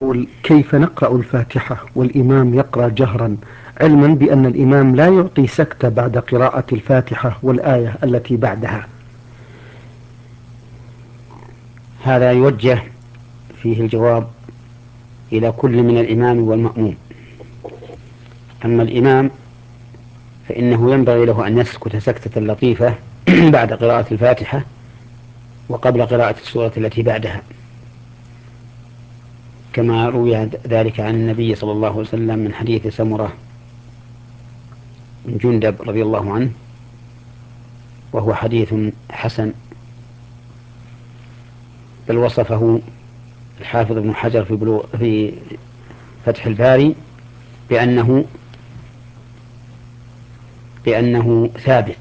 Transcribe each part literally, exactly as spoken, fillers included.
يقول: كيف نقرأ الفاتحة والإمام يقرأ جهرا، علما بأن الإمام لا يعطي سكتة بعد قراءة الفاتحة والآية التي بعدها؟ هذا يوجه فيه الجواب إلى كل من الإمام والمأموم. أما الإمام فإنه ينبغي له أن يسكت سكتة لطيفة بعد قراءة الفاتحة وقبل قراءة السورة التي بعدها، كما روي ذلك عن النبي صلى الله عليه وسلم من حديث سمرة بن جندب رضي الله عنه، وهو حديث حسن، بل وصفه الحافظ ابن حجر في, بلو في فتح الباري بأنه بأنه ثابت،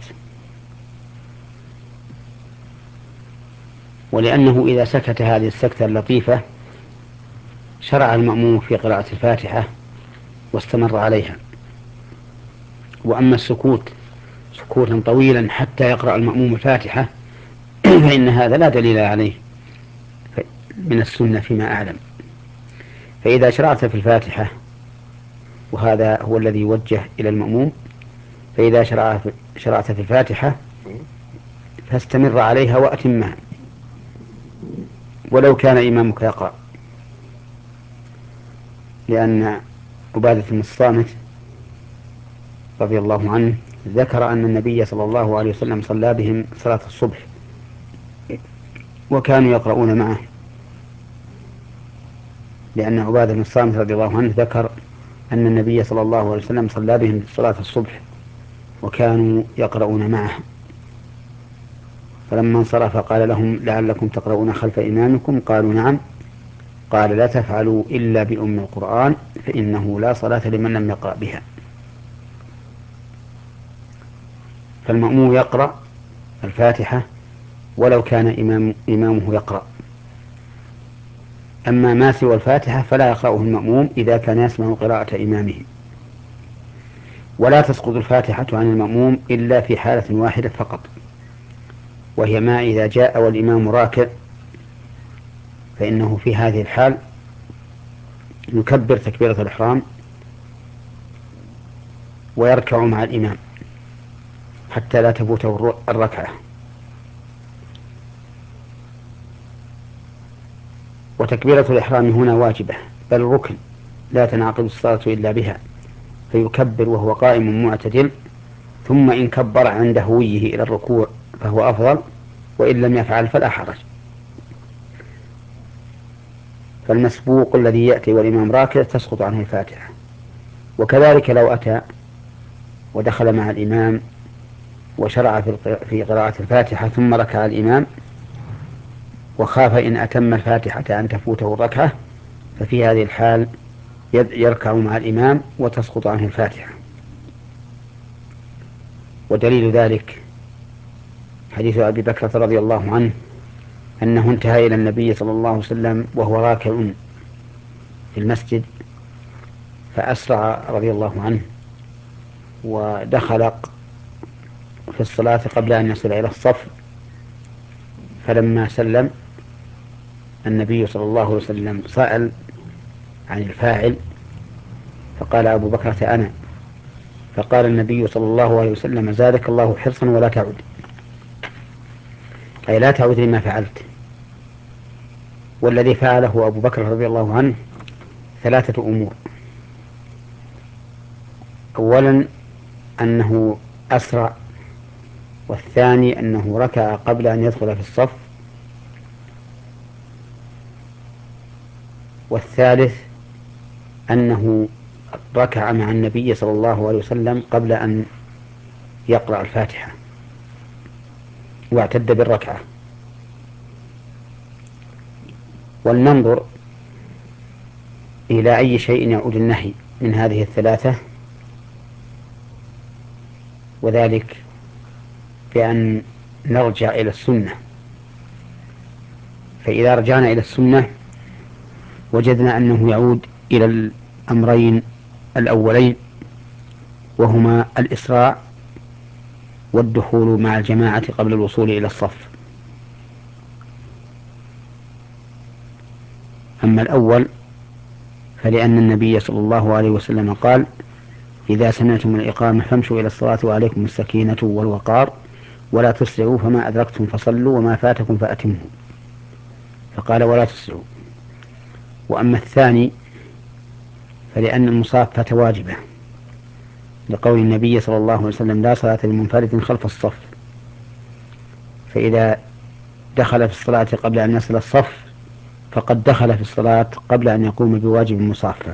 ولأنه إذا سكت هذه السكتة اللطيفة شرع المأموم في قراءة الفاتحة واستمر عليها. وأما السكوت سكوتا طويلا حتى يقرأ المأموم الفاتحة فإن هذا لا دليل عليه من السنة فيما أعلم. فإذا شرعت في الفاتحة، وهذا هو الذي يوجه إلى المأموم، فإذا شرعت في الفاتحة فاستمر عليها وأتمها ولو كان إمامك يقرأ، لأن عبادة بن الصامت رضي الله عنه ذكر أن النبي صلى الله عليه وسلم صلى بهم صلاة الصبح وكانوا يقرؤون معه، لأن عبادة بن الصامت رضي الله عنه ذكر أن النبي صلى الله عليه وسلم صلى بهم صلاة الصبح وكانوا يقرؤون معه، فلما انصرف قال لهم: لعلكم تقرؤون خلف إمامكم؟ قالوا: نعم. قال: لا تفعلوا إلا بأم القرآن فإنه لا صلاة لمن لم يقرأ بها. فالمأموم يقرأ الفاتحة ولو كان إمام إمامه يقرأ. أما ما سوى الفاتحة فلا يقرأه المأموم إذا كان يسمع قراءة إمامه. ولا تسقط الفاتحة عن المأموم إلا في حالة واحدة فقط، وهي ما إذا جاء والإمام راكع، فإنه في هذه الحال يكبر تكبيرة الإحرام ويركع مع الإمام حتى لا تفوته الركعة. وتكبيرة الإحرام هنا واجبة بل ركن، لا تنعقد الصلاة إلا بها، فيكبر وهو قائم معتدل، ثم إن كبر عند هويه إلى الركوع فهو أفضل، وإن لم يفعل فلا حرج. فالمسبوق الذي يأتي والإمام راكع تسقط عنه الفاتحة. وكذلك لو أتى ودخل مع الإمام وشرع في قراءة الفاتحة ثم ركع الإمام وخاف إن أتم الفاتحة أن تفوته الركعة، ففي هذه الحال يركع مع الإمام وتسقط عنه الفاتحة. ودليل ذلك حديث أبي بكر رضي الله عنه أنه انتهى إلى النبي صلى الله عليه وسلم وهو راكع في المسجد، فأسرع رضي الله عنه ودخل في الصلاة قبل أن يصل إلى الصف، فلما سلم النبي صلى الله عليه وسلم سأل عن الفاعل فقال أبو بكر: أنا. فقال النبي صلى الله عليه وسلم: زادك الله حرصا ولا تعد، أي لا تعد لما فعلت. والذي فعله أبو بكر رضي الله عنه ثلاثة أمور: أولا أنه أسرع، والثاني أنه ركع قبل أن يدخل في الصف، والثالث أنه ركع مع النبي صلى الله عليه وسلم قبل أن يقرأ الفاتحة واعتد بالركعة. ولننظر إلى أي شيء يعود النهي من هذه الثلاثة، وذلك بأن نرجع إلى السنة. فإذا رجعنا إلى السنة وجدنا أنه يعود إلى الأمرين الأولين، وهما الإسراع والدخول مع الجماعة قبل الوصول إلى الصف. أما الأول فلأن النبي صلى الله عليه وسلم قال: إذا سمعتم الإقامة فامشوا إلى الصلاة وعليكم السكينة والوقار ولا تسرعوا، فما أدركتم فصلوا وما فاتكم فأتموا. فقال: ولا تسرعوا. وأما الثاني فلأن المصافة واجبة، لقول النبي صلى الله عليه وسلم: لا صلاة لمنفرد خلف الصف. فإذا دخل في الصلاة قبل أن يصل الصف فقد دخل في الصلاة قبل أن يقوم بواجب المصافة.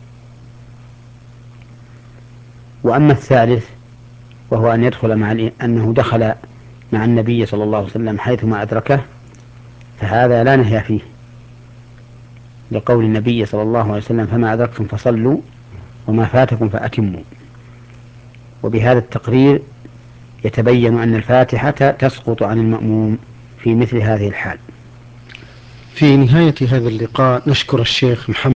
وأما الثالث وهو أن يدخل مع أنه دخل مع النبي صلى الله عليه وسلم حيثما أدركه، فهذا لا نهي فيه، لقول النبي صلى الله عليه وسلم: فما أدركتم فصلوا وما فاتكم فأتموا. وبهذا التقرير يتبين أن الفاتحة تسقط عن المأموم في مثل هذه الحال. في نهاية هذا اللقاء نشكر الشيخ محمد